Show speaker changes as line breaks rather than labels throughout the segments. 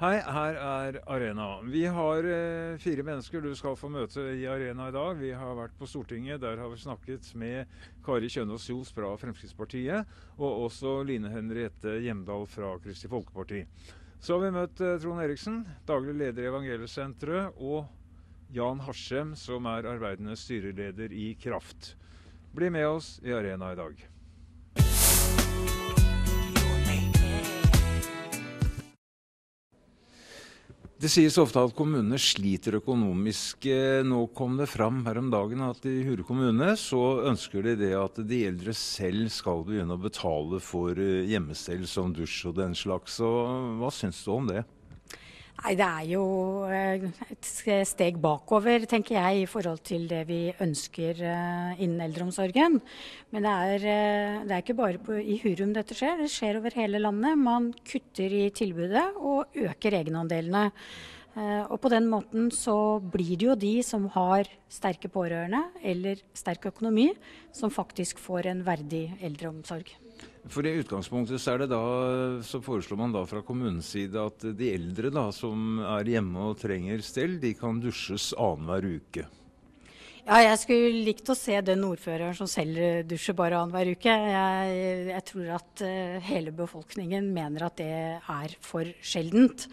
Hei, her er Arena. Vi har 4 mennesker du skal få møte i Arena i dag. Vi har vært på Stortinget, der har vi snakket med Kari Kjønaas Kjos fra Fremskrittspartiet, og også Line Henriette Hjemdal fra Kristelig Folkeparti. Så har vi møtt Trond Eriksen, daglig leder i Evangeliesenteret, og Jan Harsem, som er arbeidende styreleder i Kraft. Bli med oss i Arena i dag. Det sies ofte at kommunene sliter økonomisk. Nå kom det fram her om dagen at i Hure kommune så ønsker de det at de eldre selv skal begynne å betale for hjemmestell som dusj og den slags. Så hva syns du om det?
Nei, det er jo et steg bakover, tenker jeg, i forhold til det vi ønsker innen eldreomsorgen. Men det er ikke bare i Hurum dette skjer, det skjer over hele landet. Man kutter i tilbudet og øker egenandelene. Og på den måten så blir det jo de som har sterke pårørende eller sterk økonomi, som faktisk får en verdig eldreomsorg.
For i utgangspunktet så foreslår man da fra kommunens side at de eldre da, som er hjemme og trenger stell, de kan dusjes annenhver uke.
Ja, jeg skulle likt å se den ordføreren som selv dusjer bare annenhver uke. Jeg tror at hele befolkningen mener at det er for sjeldent.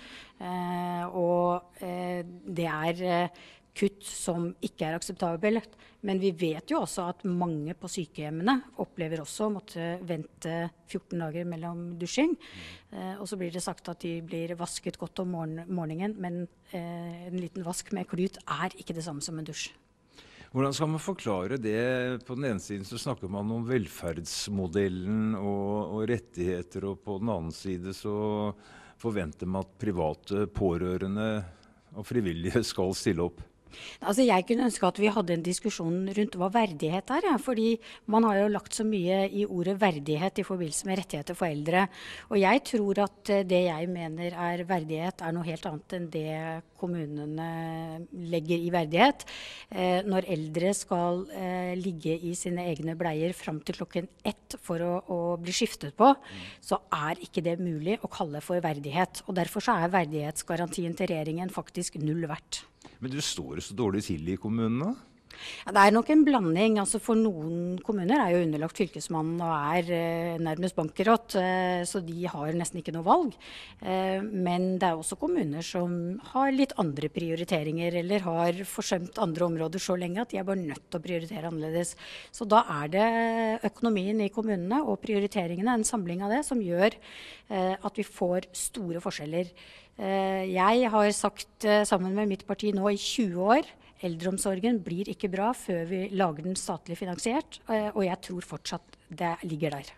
Det er kutt som ikke er akseptabelt. Men vi vet jo også at mange på sykehjemmene opplever også å måtte vente 14 dager mellom dusjing. Og så blir det sagt at de blir vasket godt om morgenen, men en liten vask med klut er ikke det samme som en dusj.
Hvordan skal man forklare det? På den ene siden så snakker man om velferdsmodellen og rettigheter, og på den annen side så forventer man at private pårørende og frivillige skal stille opp.
Altså jeg kunne ønske at vi hadde en diskusjon rundt hva verdighet er, ja, fordi man har jo lagt så mye i ordet verdighet i forbindelse med rettigheter for eldre. Og jeg tror at det jeg mener er verdighet er noe helt annet enn det kommunene legger i verdighet. Når eldre skal ligge i sine egne bleier fram til klokken 1 for å bli skiftet på, så er ikke det mulig å kalle for verdighet. Og derfor så er verdighetsgarantien til regjeringen faktisk null verdt.
Men du står så dårlig til i kommunene?
Ja, det er nok en blanding. Altså for noen kommuner er jo underlagt fylkesmannen og er nærmest bankerott, så de har nesten ikke noe valg. Men det er også kommuner som har litt andre prioriteringer, eller har forsømt andre områder så lenge at de er bare nødt til å prioritere annerledes. Så da er det økonomien i kommunene og prioriteringene, en samling av det, som gjør at vi får store forskjeller. Jeg har sagt sammen med mitt parti nå i 20 år, eldreomsorgen blir ikke bra før vi lager den statlig finansiert, og jeg tror fortsatt det ligger der.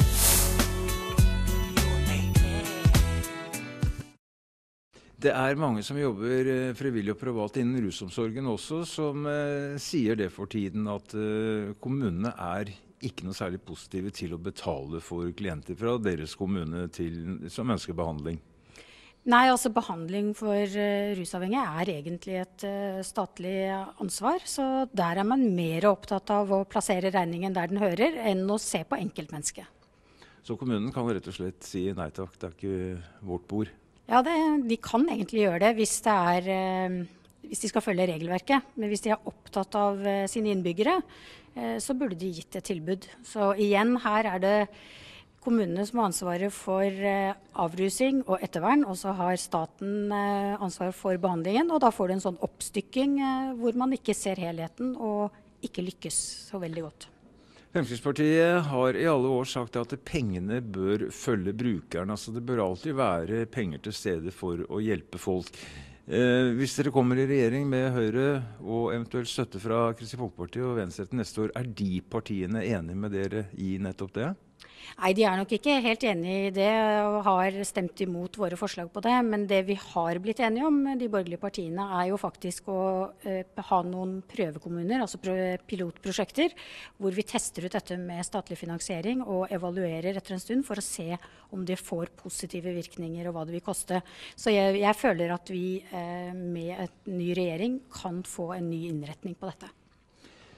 Det er mange som jobber frivillig og privat innen rusomsorgen også, som sier det for tiden at kommunene er ikke noe særlig positive til å betale for klienter fra deres kommune som ønsker behandling.
Nei, altså behandling for rusavhengige er egentlig et statlig ansvar, så der er man mer opptatt av å plassere regningen der den hører, enn å se på enkeltmennesket.
Så kommunen kan rett og slett si nei takk, det er ikke vårt bord?
Ja, de kan egentlig gjøre det hvis de skal følge regelverket, men hvis de er opptatt av sine innbyggere, så burde de gitt et tilbud. Så igjen, her er det kommunene som har ansvaret for avrusing og ettervern, og så har staten ansvar for behandlingen, og da får du en sånn oppstykking hvor man ikke ser helheten og ikke lykkes så veldig godt.
Fremskrittspartiet har i alle år sagt at pengene bør følge brukeren, altså det bør alltid være penger til stede for å hjelpe folk. Hvis dere kommer i regjering med Høyre og eventuelt støtte fra Kristelig Folkeparti og Venstre til neste år, er de partiene enige med dere i nettopp det?
Nei, de er nok ikke helt enige i det og har stemt imot våre forslag på det, men det vi har blitt enige om, de borgerlige partiene, er jo faktisk å ha noen prøvekommuner, altså pilotprosjekter, hvor vi tester ut dette med statlig finansiering og evaluerer etter en stund for å se om det får positive virkninger og hva det vil koste. Så jeg føler at vi med en ny regjering kan få en ny innretning på dette.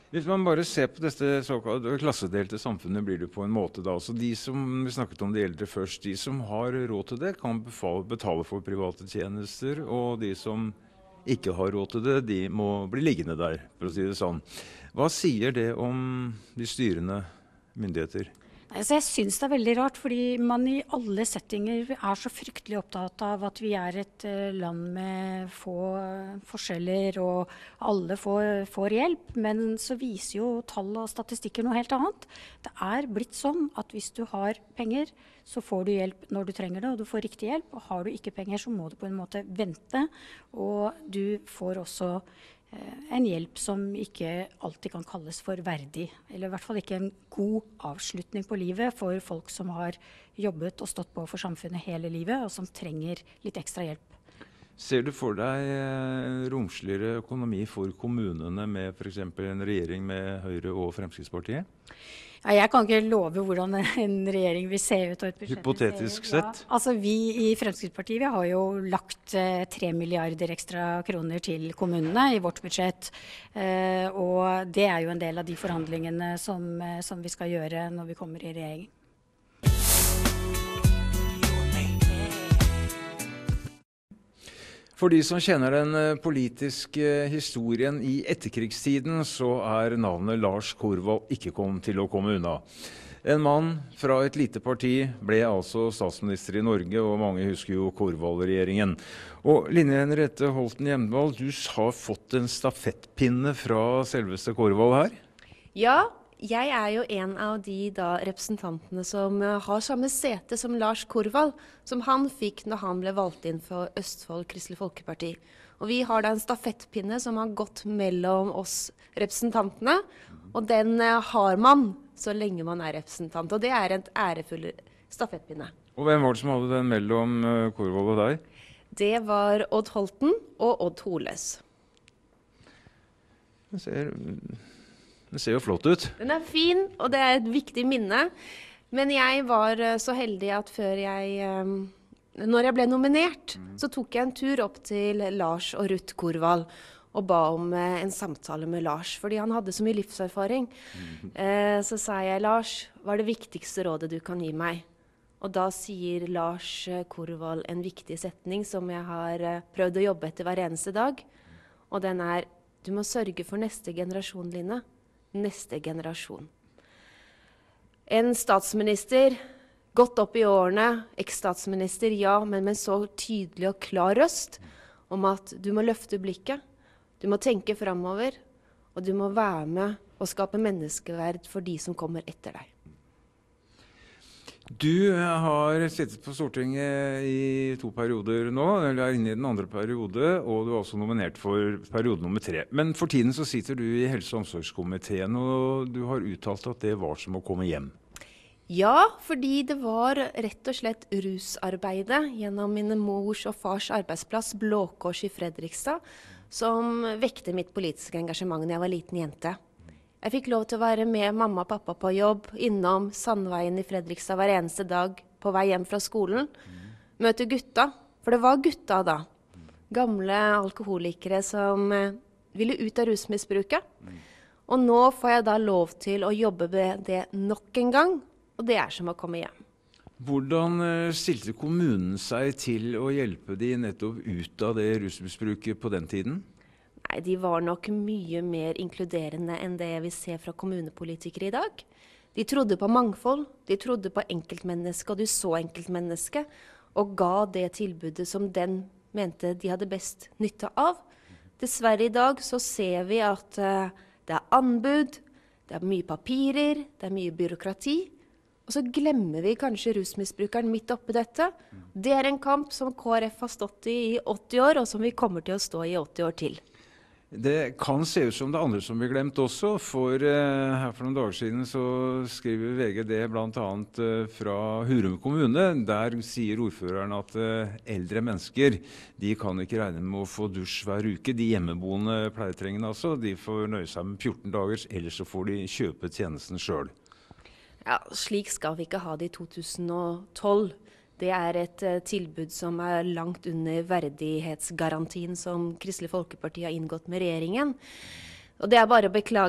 Hvis man bare ser på dette såkalt klassedelte samfunnet, blir det på en måte da. Så de som, vi snakket om de eldre først, de som har råd til det, kan betale for private tjenester, og de som ikke har råd til det, de må bli liggende der, for å si det sånn. Hva sier det om de styrende myndigheter?
Altså, jeg synes det er veldig rart, fordi man i alle settinger er så fryktelig opptatt av at vi er et land med få forskjeller, og alle får hjelp. Men så viser jo tall og statistikker noe helt annet. Det er blitt sånn at hvis du har penger, så får du hjelp når du trenger det, og du får riktig hjelp. Og har du ikke penger, så må du på en måte vente, og du får også en hjelp som ikke alltid kan kalles for verdig, eller i hvert fall ikke en god avslutning på livet for folk som har jobbet og stått på for samfunnet hele livet, og som trenger litt ekstra hjelp.
Ser du for deg romsligere økonomi for kommunene med for eksempel en regjering med Høyre og Fremskrittspartiet?
Ja, jeg kan ikke love hvordan en regjering vil se ut. Og et budsjett
Hypotetisk sett?
Ja, altså vi i Fremskrittspartiet vi har jo lagt 3 milliarder ekstra kroner til kommunene i vårt budsjett. Og det er jo en del av de forhandlingene som vi skal gjøre når vi kommer i regjering.
For de som kjenner den politiske historien i etterkrigstiden, så er navnet Lars Korvald ikke til å komme unna. En mann fra et lite parti ble altså statsminister i Norge, og mange husker jo Korvald-regjeringen. Og Line Henriette Holten Hjemdal, du har fått en stafettpinne fra selveste Korvald her?
Ja, jeg er jo en av de representantene som har samme sete som Lars Korvald, som han fikk når han ble valgt inn for Østfold Kristelig Folkeparti. Og vi har da en stafettpinne som har gått mellom oss representantene, og den har man så lenge man er representant. Og det er en ærefull stafettpinne.
Og hvem var det som hadde den mellom Korvald og deg?
Det var Odd Holten og Odd Holes.
Det ser jo flott ut.
Den er fin, og det er et viktig minne. Men jeg var så heldig at når jeg ble nominert, så tok jeg en tur opp til Lars og Ruth Korvald og ba om en samtale med Lars, fordi han hadde så mye livserfaring. Så sa jeg, Lars, hva er det viktigste rådet du kan gi meg? Og da sier Lars Korvald en viktig setning som jeg har prøvd å jobbe etter hver eneste dag. Og den er, du må sørge for neste generasjon, Line. Neste generasjon. En statsminister, godt opp i årene, eks-statsminister, ja, men med så tydelig og klar røst om at du må løfte blikket, du må tenke fremover, og du må være med og skape menneskeverd for de som kommer etter deg.
Du har sittet på Stortinget i 2 perioder nå, eller er inne i den andre periode, og du er også nominert for periode nummer 3. Men for tiden så sitter du i helse- og omsorgskomiteen, og du har uttalt at det var som å komme hjem.
Ja, fordi det var rett og slett rusarbeidet gjennom min mors og fars arbeidsplass, Blå Kors i Fredrikstad, som vekte mitt politiske engasjement da jeg var liten jente. Jeg fikk lov til å være med mamma og pappa på jobb, innom Sandveien i Fredrikstad hver eneste dag, på vei hjem fra skolen. Møte gutta, for det var gutta da. Gamle alkoholikere som ville ut av rusmisbruket. Og nå får jeg da lov til å jobbe med det nok en gang, og det er som å komme hjem.
Hvordan stilte kommunen seg til å hjelpe de nettopp ut av det rusmisbruket på den tiden?
Nei, de var nok mye mer inkluderende enn det vi ser fra kommunepolitikere i dag. De trodde på mangfold, de trodde på enkeltmennesket, og du så enkeltmennesket, og ga det tilbudet som den mente de hadde best nytte av. Dessverre i dag så ser vi at det er anbud, det er mye papirer, det er mye byråkrati, og så glemmer vi kanskje rusmisbrukeren midt oppi dette. Det er en kamp som KrF har stått i 80 år, og som vi kommer til å stå i 80 år til.
Det kan se ut som det andre som blir glemt også, for her for noen dager siden så skriver VG det blant annet fra Hurum kommune. Der sier ordføreren at eldre mennesker, de kan ikke regne med å få dusj hver uke. De hjemmeboende pleietrengende altså, de får nøye seg med 14 dager, ellers så får de kjøpe tjenesten selv.
Ja, slik skal vi ikke ha det i 2012. Det er et tilbud som er langt under verdighetsgarantien som Kristelig Folkeparti har inngått med regjeringen. Og det er bare å beklage.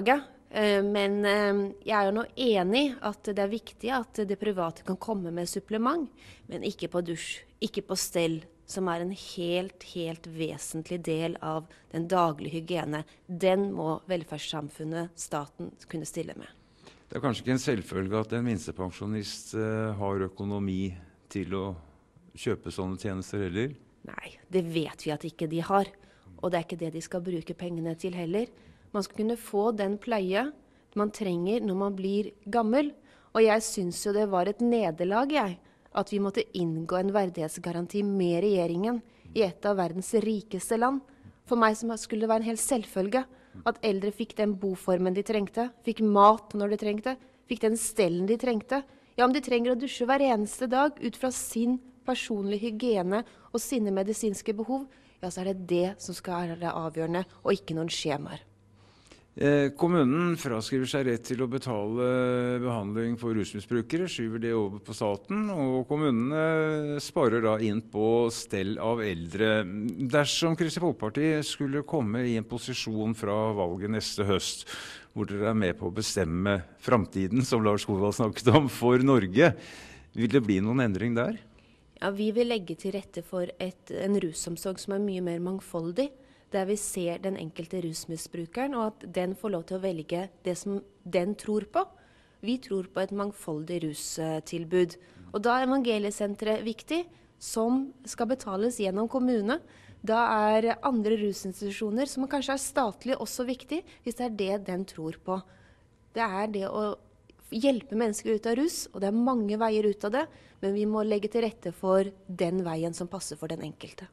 Men jeg er jo nå enig at det er viktig at det private kan komme med supplement, men ikke på dusj, ikke på stell, som er en helt vesentlig del av den daglige hygiene. Den må velferdssamfunnet, staten, kunne stille med.
Det er kanskje ikke en selvfølge at en minstepensjonist har økonomi til å kjøpe sånne tjenester heller?
Nei, det vet vi at ikke de har. Og det er ikke det de skal bruke pengene til heller. Man skal kunne få den pleie man trenger når man blir gammel. Og jeg synes jo det var et nederlag, at vi måtte inngå en verdighetsgaranti med regjeringen i et av verdens rikeste land. For meg skulle det være en hel selvfølge at eldre fikk den boformen de trengte, fikk mat når de trengte, fikk den stellen de trengte. Ja, om de trenger å dusje hver eneste dag ut fra sin personlige hygiene og sine medisinske behov, ja, så er det det som skal være det avgjørende, og ikke noen skjemaer.
Kommunen fraskriver seg rett til å betale behandling for rusmisbrukere, skyver det over på staten, og kommunene sparer da inn på stell av eldre. Dersom Kristelig Folkeparti skulle komme i en posisjon fra valget neste høst, hvor dere er med på å bestemme fremtiden, som Lars Korvald snakket om, for Norge, vil det bli noen endring der?
Ja, vi vil legge til rette for en rusomsorg som er mye mer mangfoldig, der vi ser den enkelte rusmisbrukeren, og at den får lov til å velge det som den tror på. Vi tror på et mangfoldig rustilbud. Og da er evangeliesenteret viktig, som skal betales gjennom kommune. Da er andre rusinstitusjoner, som kanskje er statlige, også viktig, hvis det er det den tror på. Det er det å hjelpe mennesker ut av rus, og det er mange veier ut av det, men vi må legge til rette for den veien som passer for den enkelte.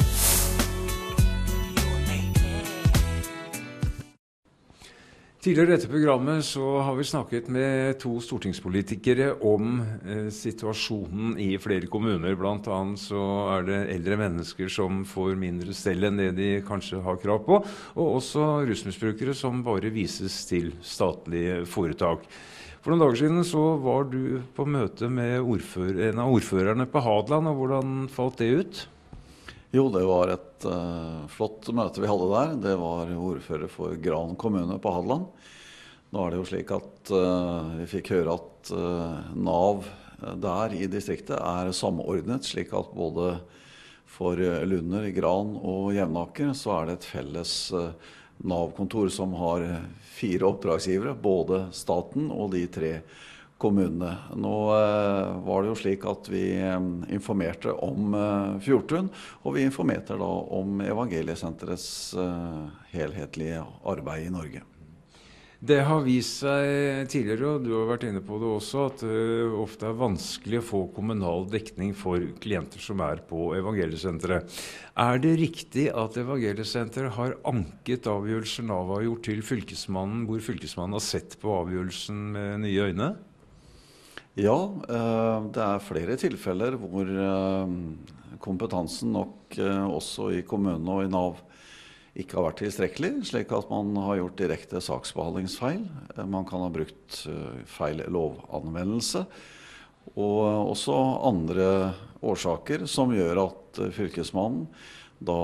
Tidligere i dette programmet så har vi snakket med 2 stortingspolitikere om situasjonen i flere kommuner. Blant annet så er det eldre mennesker som får mindre stell enn det de kanskje har krav på, og også rusmisbrukere som bare vises til statlige foretak. For noen dager siden så var du på møte med en av ordførerne på Hadeland, og hvordan falt det ut?
Jo, det var et flott møte vi hadde der. Det var ordfører for Gran kommune på Hadeland. Nå er det jo slik at vi fikk høre at NAV der i distriktet er samordnet, slik at både for Lunder, Gran og Jevnaker så er det et felles NAV-kontor som har 4 oppdragsgivere, både staten og de 3 kommunene. Nå var det jo slik at vi informerte om Fjordtun, og vi informerte da om Evangeliesenterets helhetlige arbeid i Norge.
Det har vist seg tidligere, og du har vært inne på det også, at det ofte er vanskelig å få kommunal dekning for klienter som er på Evangeliesenteret. Er det riktig at Evangeliesenteret har anket avgjørelsen Nav har gjort til fylkesmannen, hvor fylkesmannen har sett på avgjørelsen med nye øyne?
Ja, det er flere tilfeller hvor kompetansen nok også i kommunene og i Nav ikke har vært tilstrekkelig, slik at man har gjort direkte saksbehandlingsfeil. Man kan ha brukt feil lovanvendelse, og også andre årsaker som gjør at fylkesmannen da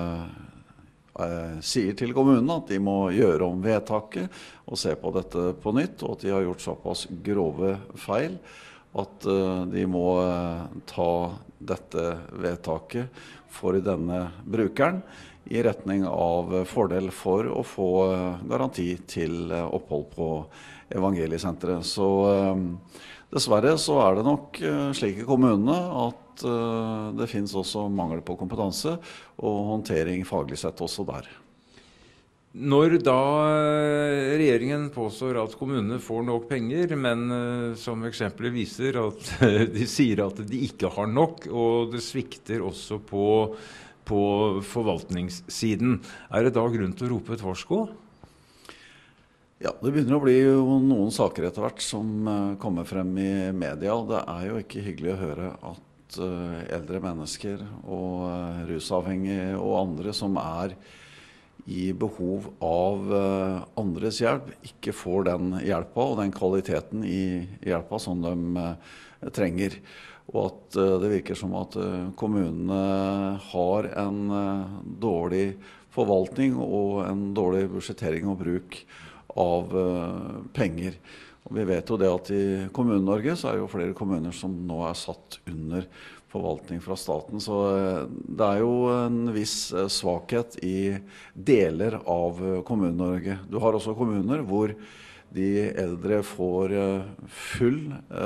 sier til kommunen at de må gjøre om vedtaket og se på dette på nytt, og at de har gjort såpass grove feil at de må ta dette vedtaket for denne brukeren i retning av fordel for å få garanti til opphold på Evangeliesenteret. Så dessverre så er det nok slik i kommunene at det finnes også mangel på kompetanse og håndtering faglig sett også der.
Når da regjeringen påstår at kommunene får nok penger, men som eksempelet viser at de sier at de ikke har nok, og det svikter også på forvaltningssiden, er det da grunn til å rope et varsko?
Ja, det begynner å bli jo noen saker etter hvert som kommer frem i media. Det er jo ikke hyggelig å høre at eldre mennesker og rusavhengige og andre som er i behov av andres hjelp, ikke får den hjelpa og den kvaliteten i hjelpa som de trenger. Og at det virker som at kommunene har en dårlig forvaltning og en dårlig budsjettering og bruk av penger. Og vi vet jo det at i Kommune-Norge så jo flere kommuner som nå satt under forvaltning fra staten, så det jo en viss svakhet i deler av Kommune-Norge. Du har også kommuner hvor de eldre får full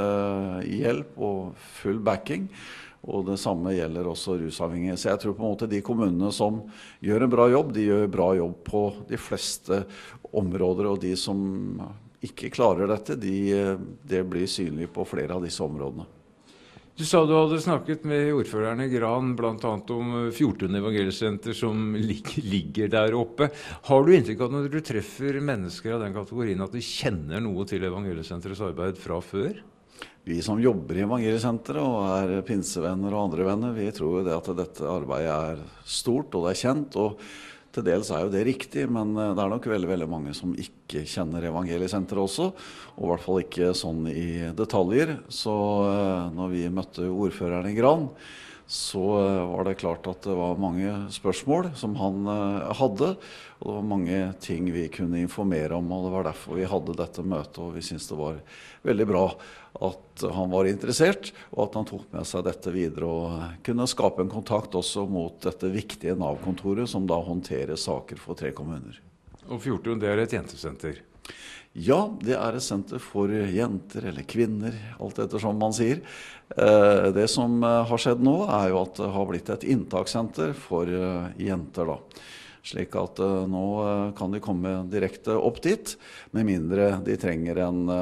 hjelp og full backing, og det samme gjelder også rusavhengige. Så jeg tror på en måte de kommunene som gjør en bra jobb, de gjør bra jobb på de fleste områder, og de som ikke klarer dette, det blir synlig på flere av disse områdene.
Du sa du hadde snakket med ordføreren i Gran, blant annet om Fjortun evangeliesenter som ligger der oppe. Har du inntrykk av når du treffer mennesker av den kategorien at de kjenner noe til evangeliesenterets arbeid fra før?
Vi som jobber i evangeliesenteret og pinsevenner og andre venner, vi tror jo det at dette arbeidet stort og det kjent, og til dels jo det riktig, men det nok veldig, veldig mange som ikke kjenner evangeliesenteret også, og i hvert fall ikke sånn i detaljer. Så når vi møtte ordføreren i Gran, så var det klart at det var mange spørsmål som han hadde, og det var mange ting vi kunne informere om, og det var derfor vi hadde dette møtet, og vi synes det var veldig bra at han var interessert, og at han tok med seg dette videre og kunne skape en kontakt også mot dette viktige Nav-kontoret som da håndterer saker for 3 kommuner.
Og Fjortun, det et jentesenter?
Ja, det et senter for jenter eller kvinner, alt etter som man sier. Det som har skjedd nå jo at det har blitt et inntakssenter for jenter da. Slik at nå kan de komme direkte opp dit, med mindre de trenger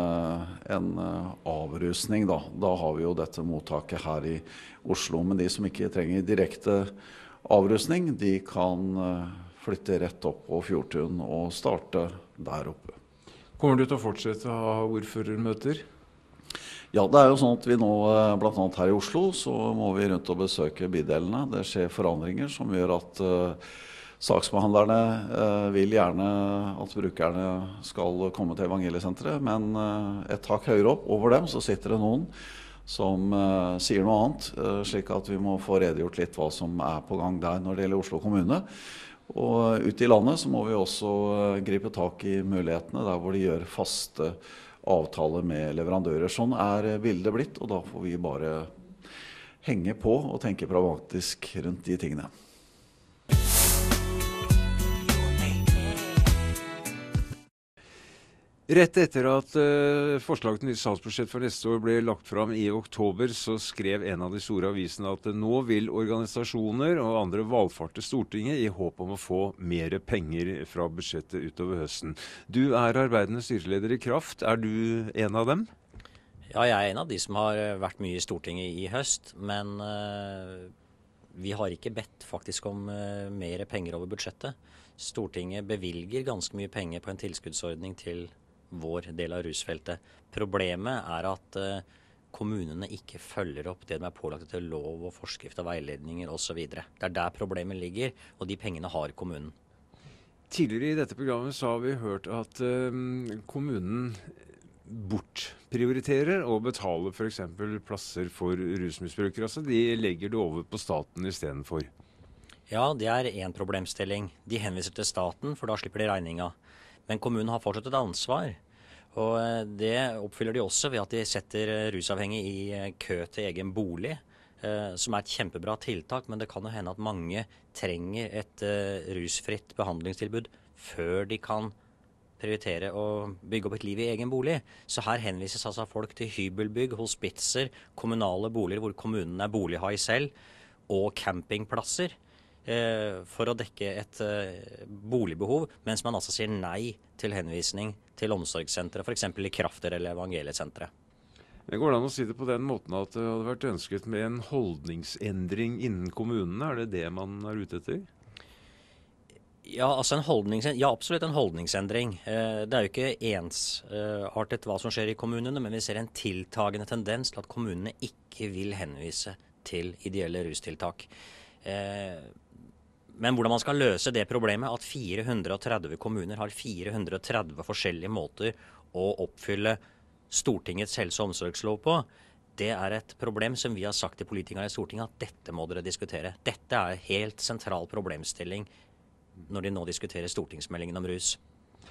en avrusning da. Da har vi jo dette mottaket her i Oslo, men de som ikke trenger direkte avrusning, de kan flytte rett opp på Fjortun og starte der oppe.
Kommer du til å fortsette å ha ordførermøter?
Ja, det jo sånn at vi nå, blant annet her i Oslo, så må vi rundt og besøke bydelene. Det skjer forandringer som gjør at saksbehandlerne vil gjerne at brukerne skal komme til evangeliesenteret, men et tak høyere opp over dem så sitter det noen som sier noe annet, slik at vi må få redegjort litt hva som på gang der når det gjelder Oslo kommune. Og ute i landet så må vi også gripe tak i mulighetene der hvor de gjør faste avtaler med leverandører. Sånn bildet blitt, og da får vi bare henge på og tenke pragmatisk rundt de tingene.
Rett etter at forslaget til nytt statsbudsjett for neste år ble lagt fram i oktober, så skrev en av de store avisene at nå vil organisasjoner og andre valfarte Stortinget i håp om å få mer penger fra budsjettet utover høsten. Du arbeidende styreleder i Kraft. Du en av dem?
Ja, jeg en av de som har vært mye i Stortinget i høst, men vi har ikke bedt faktisk om mer penger over budsjettet. Stortinget bevilger ganske mye penger på en tilskuddsordning til vår del av rusfeltet. Problemet at kommunene ikke følger opp det de pålagt til lov og forskrift og veiledninger osv. Det der problemet ligger, og de pengene har kommunen.
Tidligere i dette programmet så har vi hørt at kommunen bortprioriterer og betaler for eksempel plasser for rusmisbrukere. Altså de legger det over på staten i stedet for.
Ja, det en problemstilling. De henviser til staten, for da slipper de regninga. Men kommunen har fortsatt et ansvar, og det oppfyller de også ved at de setter rusavhengige i kø til egen bolig, som et kjempebra tiltak, men det kan jo hende at mange trenger et rusfritt behandlingstilbud før de kan prioritere å bygge opp et liv i egen bolig. Så her henvises altså folk til hybelbygg, hospitser, kommunale boliger hvor kommunen bolighai selv, og campingplasser, for å dekke et boligbehov, mens man altså sier nei til henvisning til omsorgssenteret, for eksempel i Kraft eller evangeliesenteret.
Det går an å si det på den måten at det hadde vært ønsket med en holdningsendring innen kommunene. Det det man ute etter?
Ja, altså absolutt en holdningsendring. Det jo ikke ensartet hva som skjer i kommunene, men vi ser en tiltagende tendens til at kommunene ikke vil henvise til ideelle rustiltak. Men hvordan man skal løse det problemet at 430 kommuner har 430 forskjellige måter å oppfylle Stortingets helse- og omsorgslov på, det et problem som vi har sagt til politikere i Stortinget at dette må dere diskutere. Dette en helt sentral problemstilling når de nå diskuterer stortingsmeldingen om rus.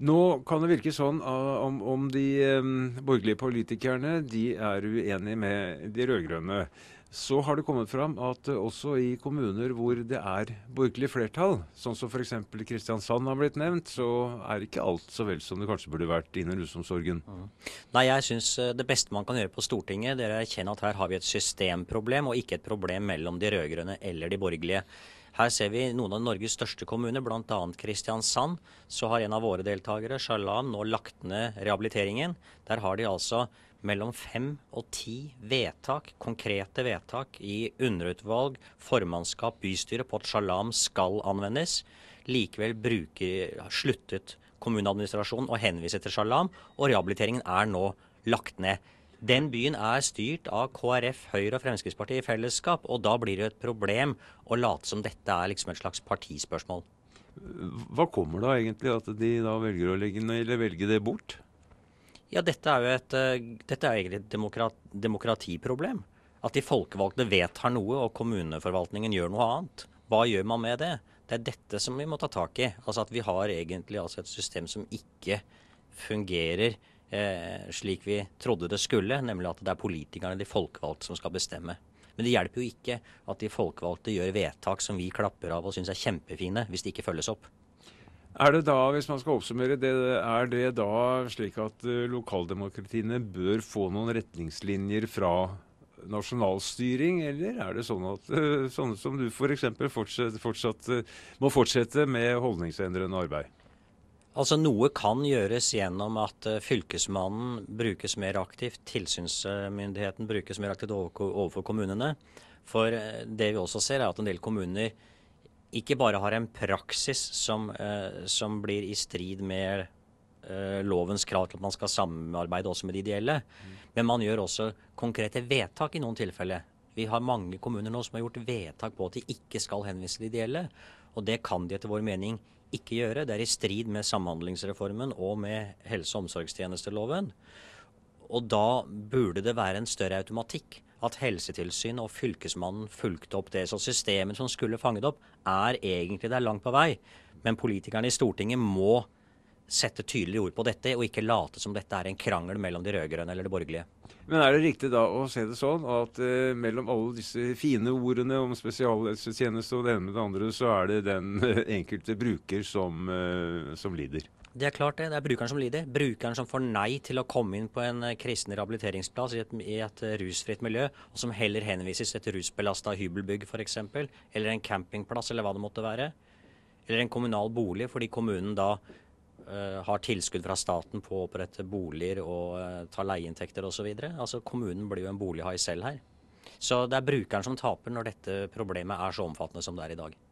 Nå kan det virke sånn om de borgerlige politikerne de er uenige med de rød-grønne. Så har det kommet fram at også i kommuner hvor det er borgerlig flertall, sånn som f.eks. Kristiansand har blitt nevnt, så er ikke alt så vel som det kanskje burde vært innen rusomsorgen.
Nei, jeg synes det beste man kan gjøre på Stortinget, det er å erkjenne at her har vi et systemproblem, og ikke et problem mellom de rød-grønne eller de borgerlige. Her ser vi noen av Norges største kommuner, blant annet Kristiansand. Så har en av våre deltakere, Shalom, nå lagt ned rehabiliteringen. Der har de altså mellom 5 og 10 vedtak, konkrete vedtak i underutvalg, formannskap, bystyre på at Shalom skal anvendes. Likevel sluttet kommuneadministrasjonen å henvise til Shalom, og rehabiliteringen er nå lagt ned. Den byen er styrt av KrF, Høyre og Fremskrittspartiet i fellesskap, og da blir det et problem å late som dette er liksom et slags partispørsmål.
Hva kommer da egentlig at de da velger å legge ned, eller velge det bort?
Ja, dette er egentlig et demokratiproblem. At de folkevalgte vedtar noe, og kommuneforvaltningen gjør noe annet. Hva gjør man med det? Det er dette som vi må ta tak i. Altså at vi har egentlig et system som ikke fungerer slik vi trodde det skulle, nemlig at det er politikerne, de folkevalgte, som skal bestemme. Men det hjelper jo ikke at de folkevalgte gjør vedtak som vi klapper av og synes er kjempefine, hvis de ikke følges opp.
Er det da, hvis man skal oppsummere det, er det da slik at lokaldemokratiene bør få noen retningslinjer fra nasjonalstyring, eller er det sånn at sånne som du for eksempel må fortsette med holdningsendrende arbeid?
Altså noe kan gjøres gjennom at fylkesmannen brukes mer aktivt, tilsynsmyndigheten brukes mer aktivt overfor kommunene. For det vi også ser er at en del kommuner ikke bare har en praksis som blir i strid med lovens krav til at man skal samarbeide også med de ideelle, men man gjør også konkrete vedtak i noen tilfeller. Vi har mange kommuner nå som har gjort vedtak på at de ikke skal henvise til de ideelle, og det kan de etter vår mening ikke gjøre. Det er i strid med samhandlingsreformen og med helse- og omsorgstjenesteloven. Og da burde det være en større automatikk at Helsetilsynet og fylkesmannen fulgte opp det. Så systemet som skulle fanget opp er egentlig der langt på vei. Men politikerne i Stortinget må sette tydelige ord på dette, og ikke late som dette er en krangel mellom de rød-grønne eller de borgerlige.
Men er det riktig da å se det sånn at mellom alle disse fine ordene om spesialhelsetjeneste og det ene med det andre, så er det den enkelte bruker som lider? Det
er klart det. Det er brukeren som lider. Brukeren som får nei til å komme inn på en kristen rehabiliteringsplass i et rusfritt miljø, og som heller henvises til et rusbelastet hybelbygg for eksempel, eller en campingplass eller hva det måtte være. Eller en kommunal bolig, fordi kommunen da har tilskudd fra staten på å opprette boliger og ta leieinntekter osv. Altså kommunen blir jo en bolighai selv her. Så det er brukeren som taper når dette problemet er så omfattende som det er i dag.